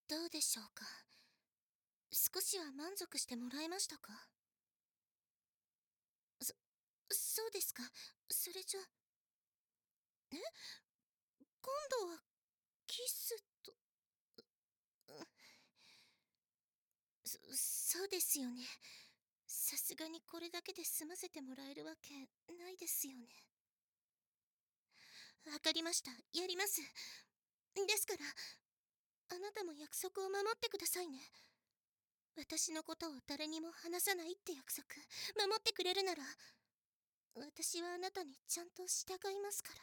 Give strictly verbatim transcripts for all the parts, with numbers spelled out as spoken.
どうでしょうか。少しは満足してもらえましたか？そ、そうですか。それじゃ、え今度はキスと、うそ、そうですよね。さすがにこれだけで済ませてもらえるわけないですよね。わかりました。やります。ですから、あなたも約束を守ってくださいね。私のことを誰にも話さないって約束、守ってくれるなら、私はあなたにちゃんと従いますから。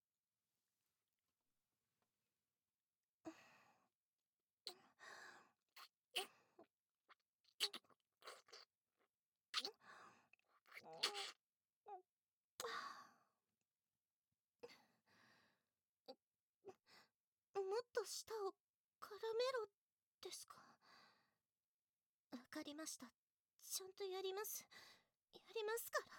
もっと舌を絡めろですか？わかりました。ちゃんとやります。やりますから。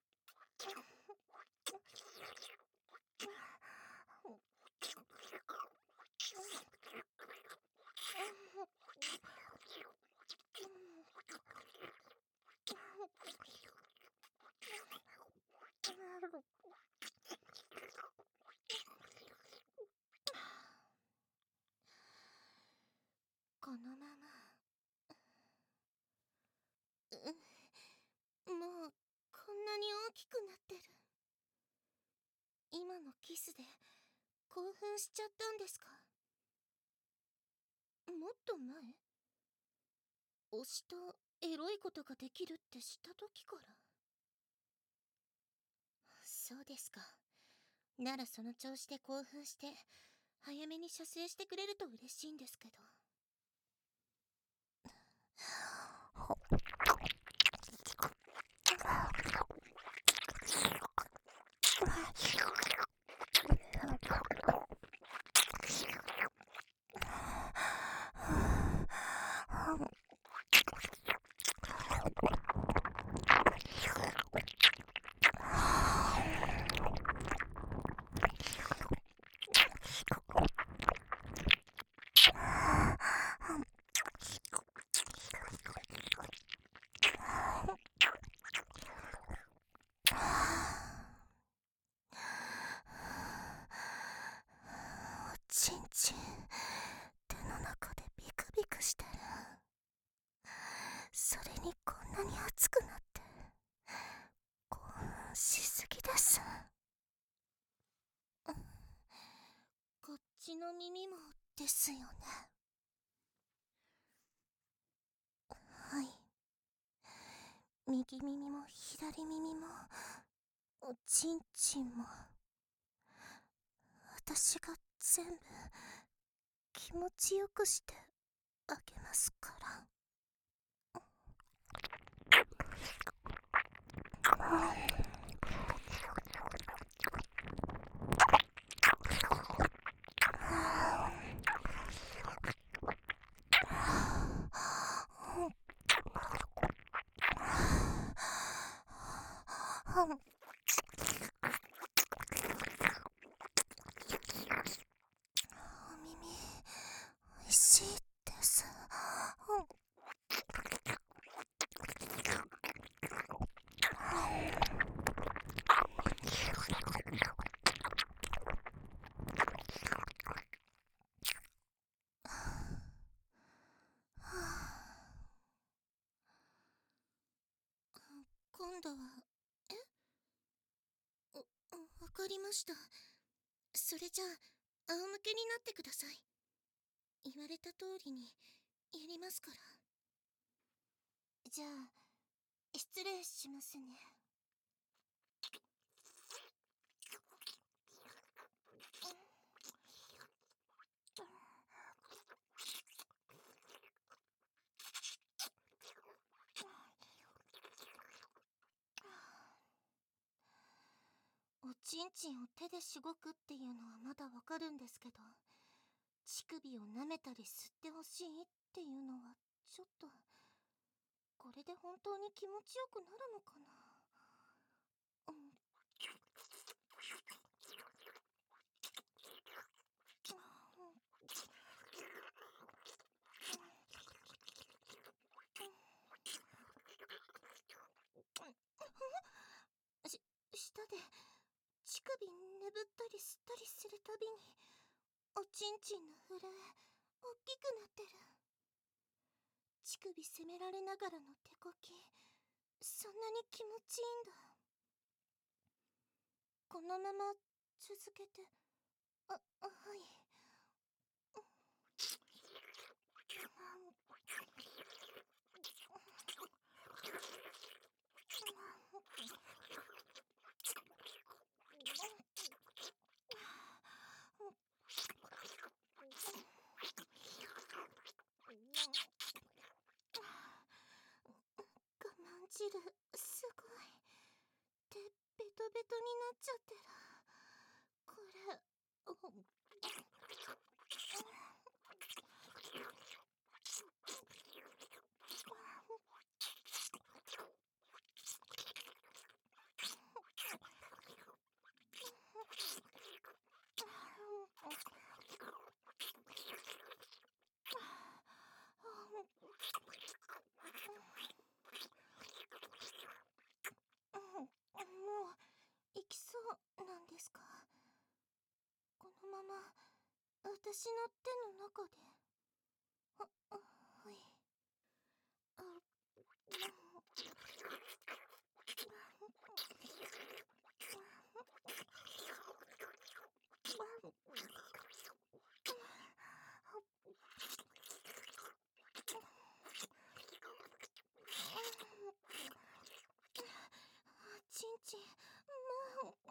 このまま、うん、もうこんなに大きくなってる。今のキスで興奮しちゃったんですか？もっと前？推しとエロいことができるって知った時から？そうですか。ならその調子で興奮して早めに射精してくれると嬉しいんですけど。おちんちん手の中でビクビクしてる。それにこんなに熱くなって興奮しすぎです。こっちの耳もですよね。はい。右耳も左耳もおちんちんも私が全部気持ちよくしてあげますから。お耳おいしいです。今度は、えお、わかりました。それじゃあ、仰向けになってください。言われた通りにやりますから。じゃあ、失礼しますね。おちんちんを手でしごくっていうのはまだわかるんですけど、乳首を舐めたり吸ってほしいっていうのはちょっと、これで本当に気持ちよくなるのかな。うん。 眠ったり吸ったりするたびにおちんちんの震え大きくなってる。乳首責められながらの手こき、そんなに気持ちいいんだ。このまま続けて。あ、はい。我慢汁すごい。手ベトベトになっちゃってる。これ、うんもう行きそうなんですか？このまま私の手の中で。あ、あ、はい。あ、ちんちん、もう。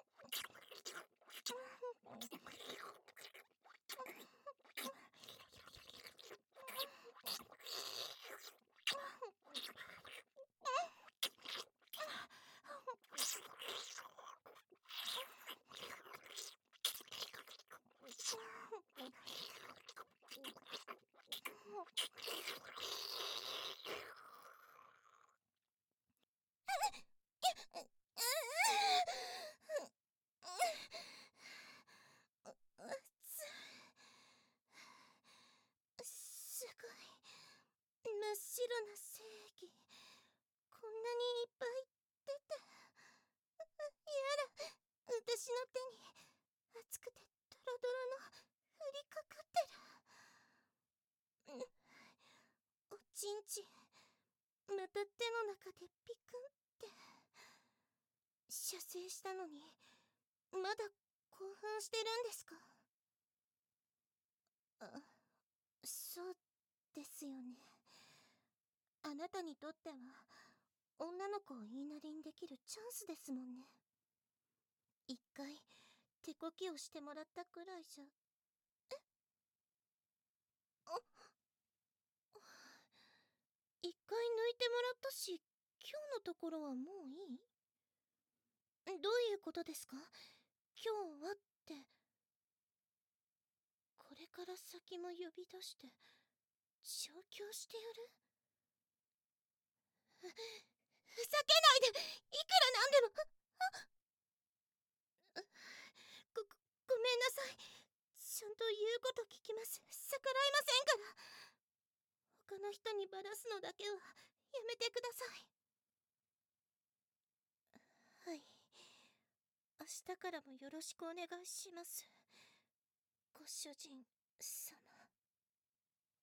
すごい真っ白な精液、こんなにいっぱい出て。やだ、私の手に熱くてドロドロの降りかかってる。おちんちん、また手の中でピクンって。射精したのにまだ興奮してるんですか？あ、そうですよね。あなたにとっては女の子を言いなりにできるチャンスですもんね。一回手こきをしてもらったくらいじゃ。あ、一回抜いてもらったし、今日のところはもういい？どういうことですか？今日はって。これから先も呼び出して調教してやる？ふざけないで、いくらなんでも。ご、ごめんなさい。ちゃんと言うこと聞きます。逆らいませんから。他の人にバラすのだけはやめてください。はい。明日からもよろしくお願いします。ご主人様。